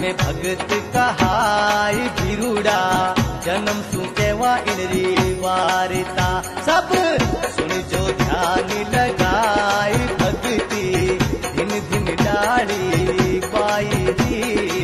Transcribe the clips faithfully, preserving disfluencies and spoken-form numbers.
में भगत कहाय भिरुड़ा जन्म सु केवा इनरी वारिता सब सुन जो ध्यान लगाए भक्ति दिन दिन डाली बाई जी।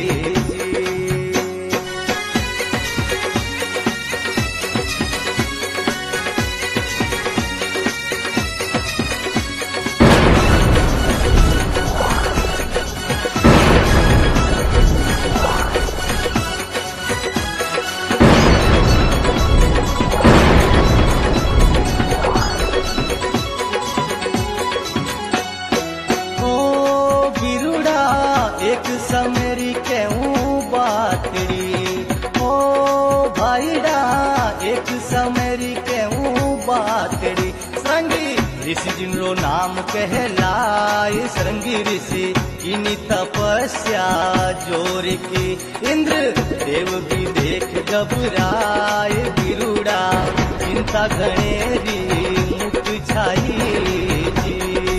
एक समेरी केहूँ बातड़ी ओ भाईड़ा एक समेरी केहूँ बातड़ी सरंगी ऋषि जिनरो नाम कहलाए सरंगी ऋषि इनी तपस्या जोर की इंद्र देव भी देख घबराए भिरुड़ा चिंता घनेरी मुख छाई जी।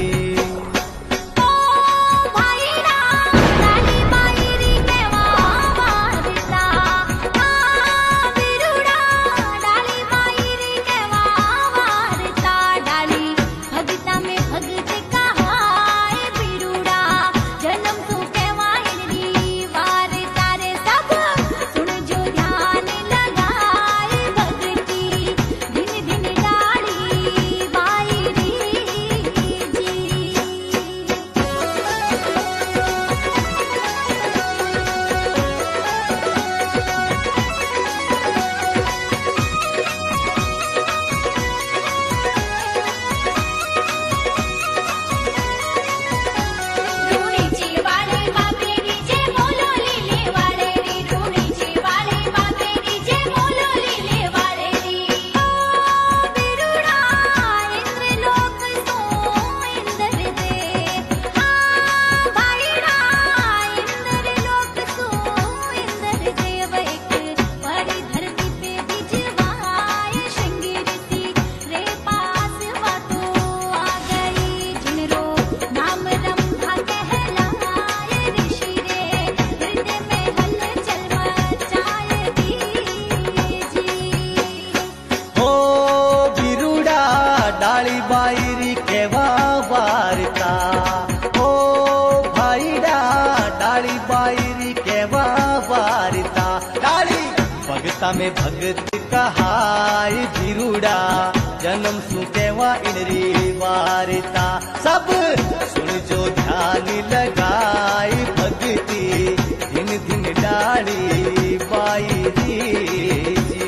डाली बाईरी केवा वारता ओ भाईड़ा डाली बाईरी केवा वारता डाली भगता में भगत कहाय भिरुड़ा जन्म सु केवा इनरी वारता सब सुन जो ध्यान लगाए भक्ति दिन दिन डाली बाईरी जी।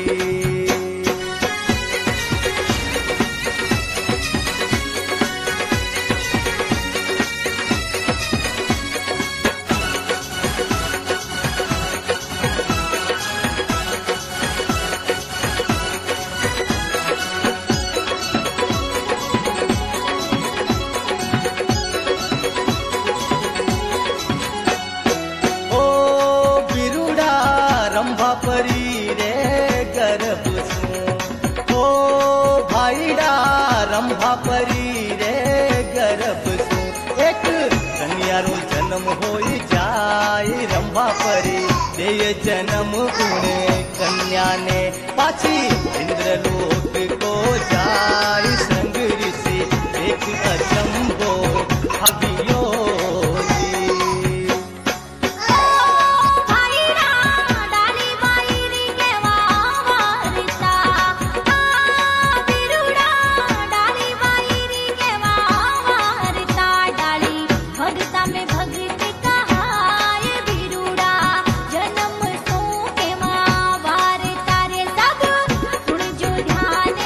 रंभा परी रे गर्भ सु ओ भाईड़ा रंभा परी रे गर्भ सु एक कन्यारो जन्म होई जाए रंभा परी दे जन्म उणे कन्या ने पाछी इंद्रलोक को जाए संग ऋषि एक अचंबो भागियो ध्यान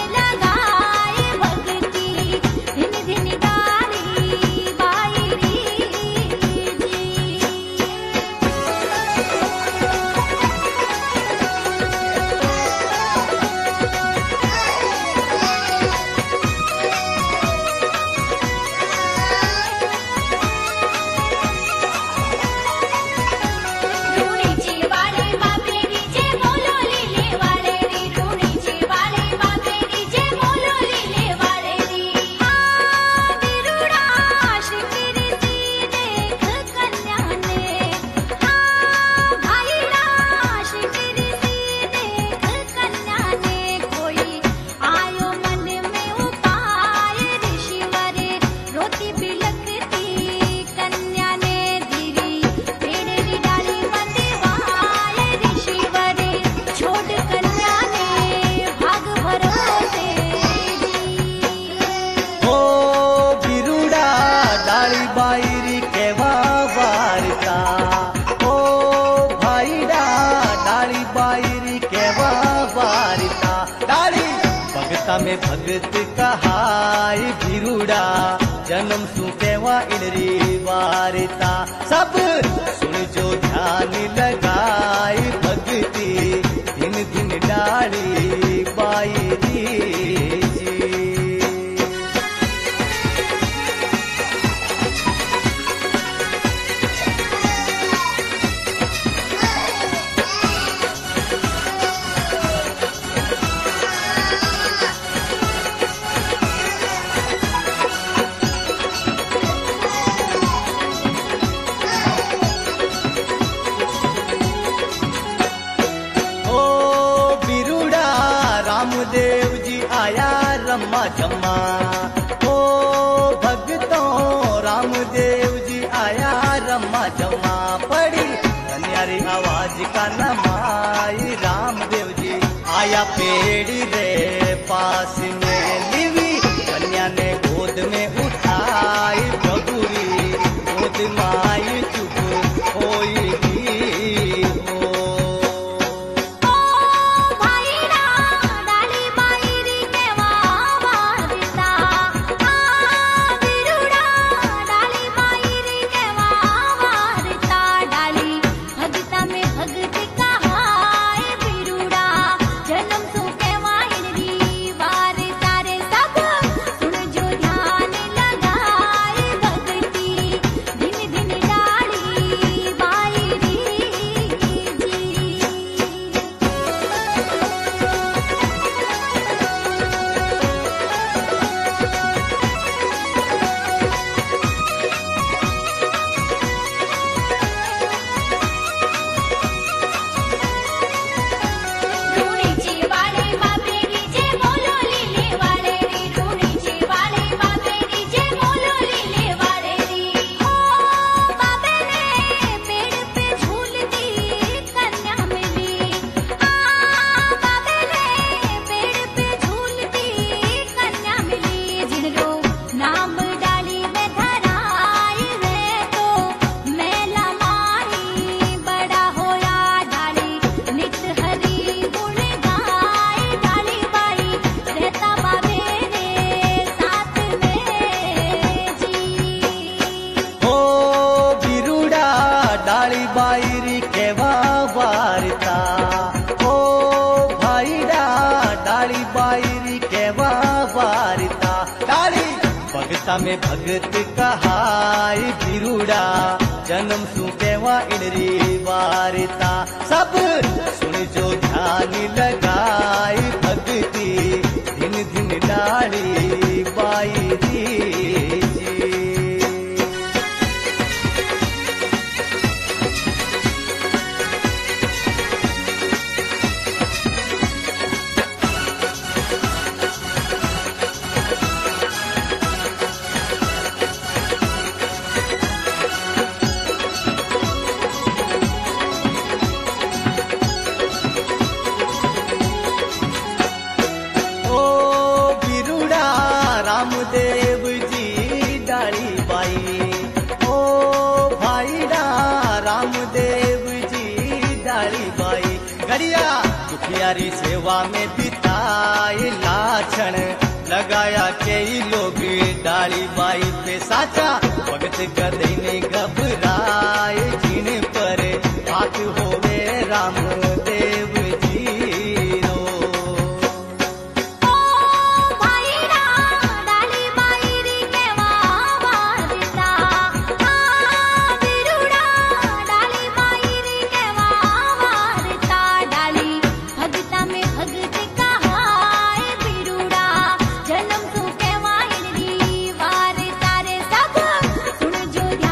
कहाई भिरुड़ा जन्म सु केवा इनरी वारिता सब सुन जो ध्यान लगाई भक्ति दिन दिन डाली बाई री रामदेव जी आया रम्मा जम्मा ओ भक्तों रामदेव जी आया रम्मा जम्मा पड़ी कन्यारी आवाज का नमाई रामदेव जी आया पेड़ी रे पास में लिवी कन्या ने गोद में उठाई प्रभुरी गोद माई चुप होई बाईरी केवा वारता ओ भाईडा डाली बाईरी केवा वारता डाली भगता में भगत कहाई भिरुड़ा जन्म सु केवा इनरी वारता सब सुन जो ध्यान लगाई भक्ति दिन दिन डाली बाईरी रामदेव जी डाली बाई ओ भाईडा रामदेव जी डाली बाई घड़िया दुखियारी सेवा में बिताए लाछन लगाया कई लोग डाली बाई पे साचा भगत गदई ने घबराए जिन पर हाथ होवे रामदेव जन्म तू के वाइन दी वार तारे सब सुन जो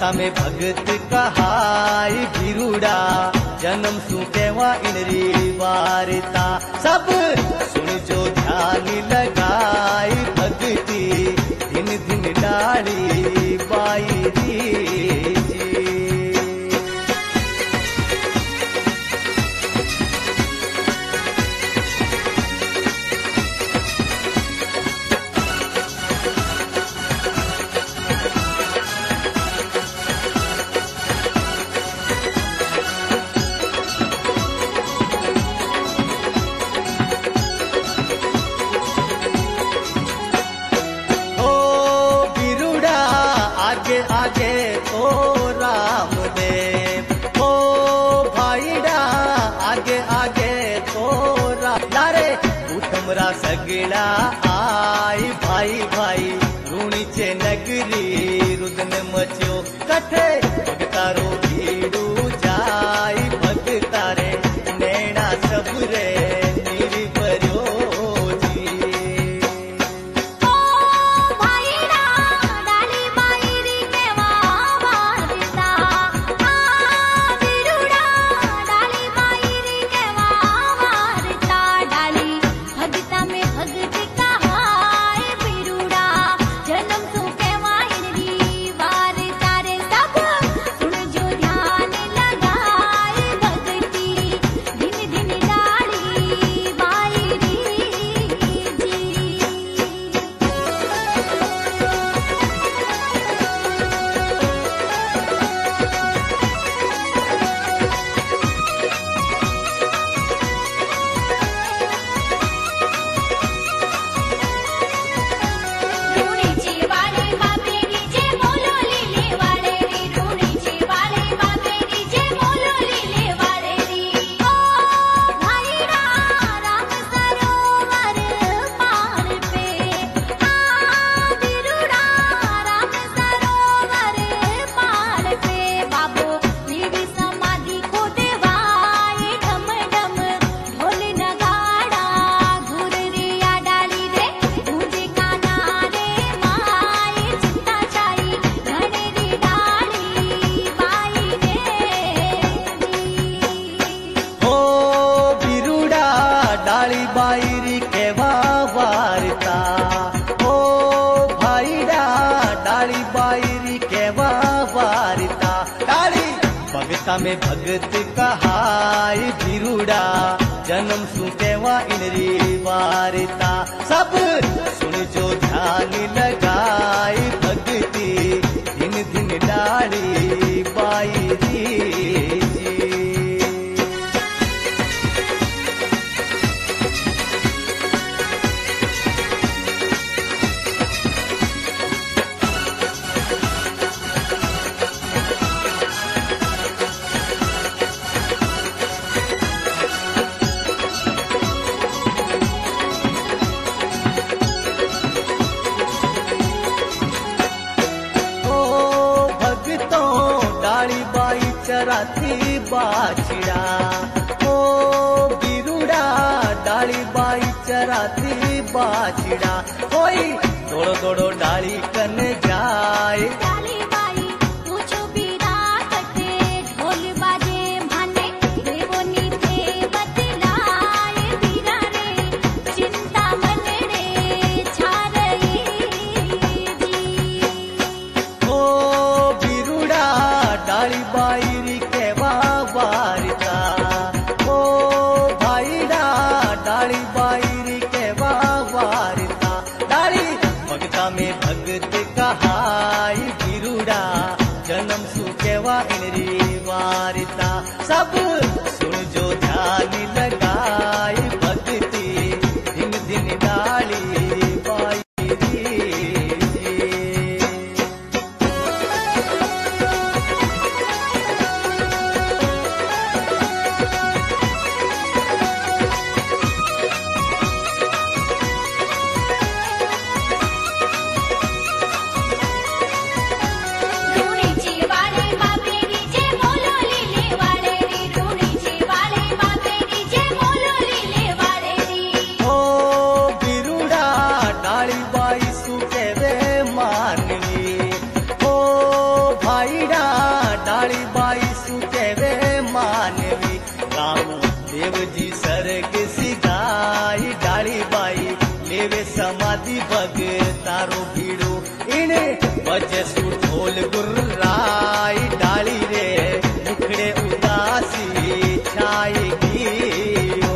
भगता में भगत कहाय भिरुड़ा जन्म सु केवा इनरी वार्ता सब सुन जो ध्यान लगाई भगती दिन दिन डाली बाई री आगे आगे तो रामदेव ओ भाईडा आगे आगे तो रारे उठमरा सगड़ा आई भाई भाई रुणीचे नगरी रुदन मचो कठे भगतारो भीड़ू जाई भगतारे नैना सबरे निर्भरो डाली बाईरी केवा वार्ता ओ भाईडा डाली बाईरी केवा वार्ता डाली भगता में भगत कहाय भिरुड़ा जन्म सु केवा इनरी वार्ता सब सुन जो ध्यान लगाई भगती दिन दिन डाली बाईरी डाली बाई चराती बाछड़ा ओ बिरुड़ा डाली बाई चराती बाछड़ा कोई दौड़ो दौड़ो डाली कन जाए डाली बाई पूछो बीरा कटे ढोल बाजे भाने देवोनी थे बतलाए बीरा रे चिंता मन रे छा रही जी ओ बिरुड़ा डाली बाई केवा वार्ता ओ भाईडा डाली बाई केवा वार्ता डाली भगता में भगत कहाय भिरुड़ा जन्म सु केवा इनरी वार्ता सब सुन जो ध्यान लगाई भगती दिन दिन डाली बाई भाईडा बग तारो भीड़ो इने बजे सु ढोल गुर्राई डाली रे मुखड़े उदासी छाई गियो।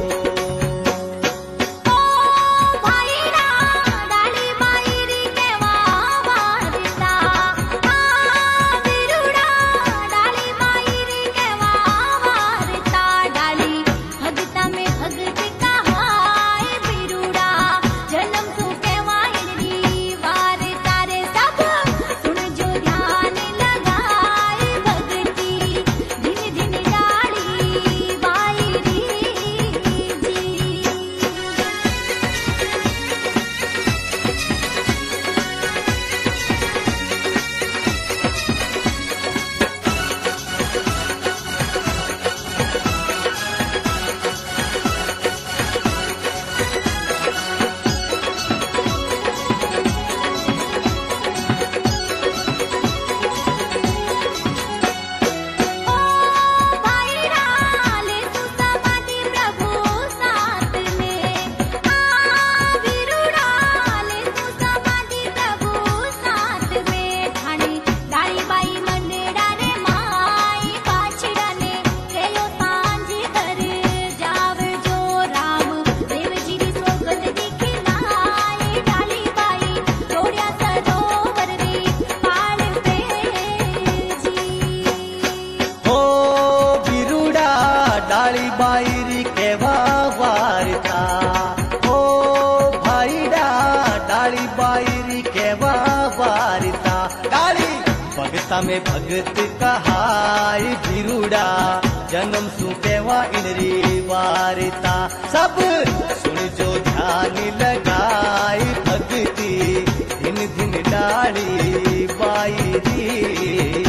डाली बाईरी केवा वारता ओ भाईडा डाली बाईरी केवा वारता डाली भगता में भगत कहाय बिरुड़ा जन्म सु केवा इनरी वारता सब सुन जो ध्यान लगाई भगती दिन दिन डाली बाईरी।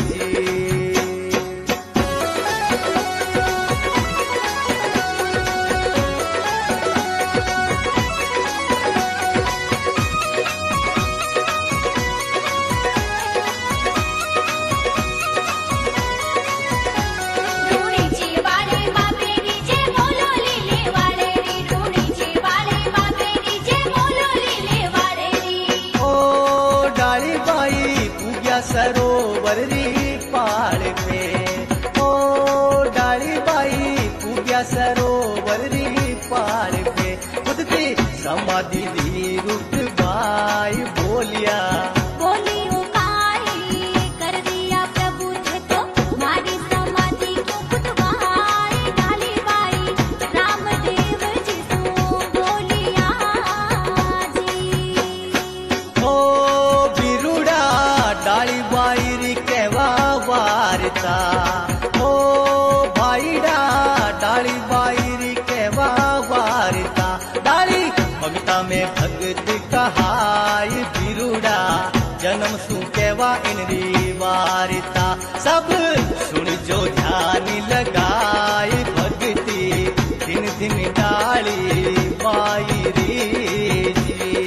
सरोवर री पाड़ पे ओ डाली बाई पूजा सरोवर री पाड़ पे खुदती समाधि दी रुक बाई बोलिया बोलियो काई कर दिया प्रभु थे तो मारी समाधि क्यों खुदवाई डाली बाई रामदेव जी सो बोलिया जी। ओ बिरुड़ा डाली बाईरी केवा वारता ओ भाईडा डाली बाईरी केवा वारता डाली भगता में भगत कहाय बिरुड़ा जन्म सु केवा इनरी वारता सब सुन जो ध्यान लगाए भगती दिन दिन डाली बाईरी जी।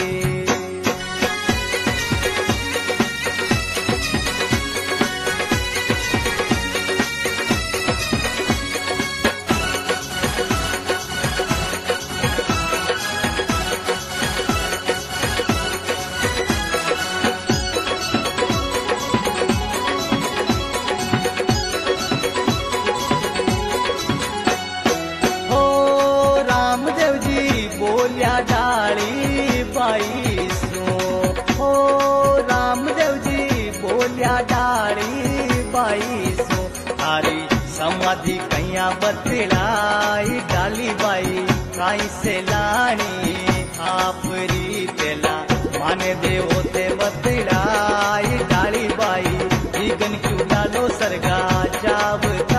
बोलिया डाली बाई सो हो रामदेव जी बोलिया डाली बाई सो थारी समाधि कैया बतलाई डाली बाई काई से लानी आपरी पेला माने देवो ते बतलाई डाली बाई गन क्यों डालो सरगा जावता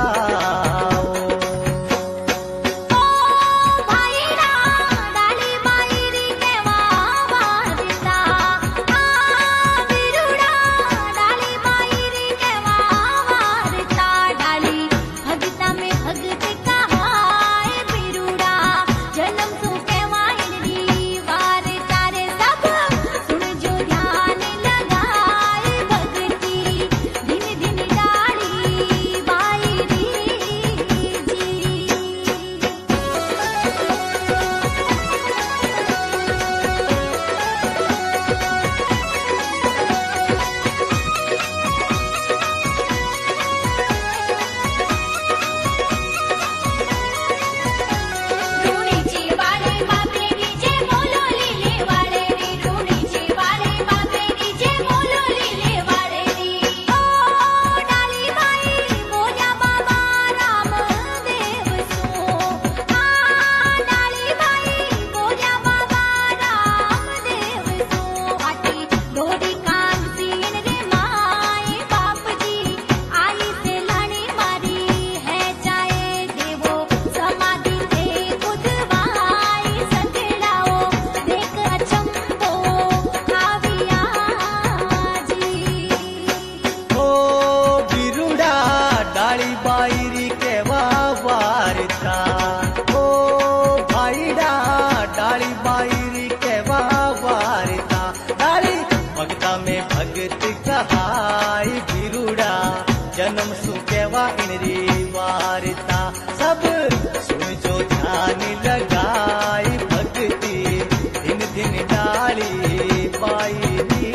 दिन दिन डाली भगत कहाई गिरुड़ा जन्म सुकेवा इनरी वार्ता सब सुन जो ध्यान लगाई भक्ति दिन दिन डाली पाई दी।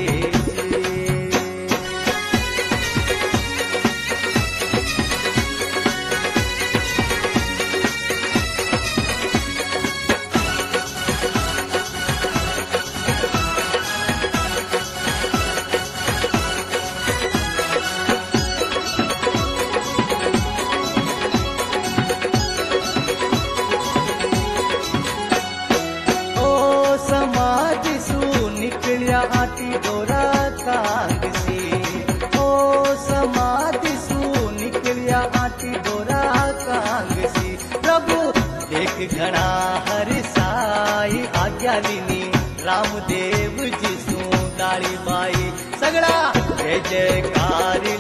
निकलिया आटी डोरा कांग से ओ समाधि सू निकलिया आटी डोरा कांग से प्रभु देख घना हर साई आज्ञा लीनी रामदेव जी सू डाली बाई सगड़ा जय जयकार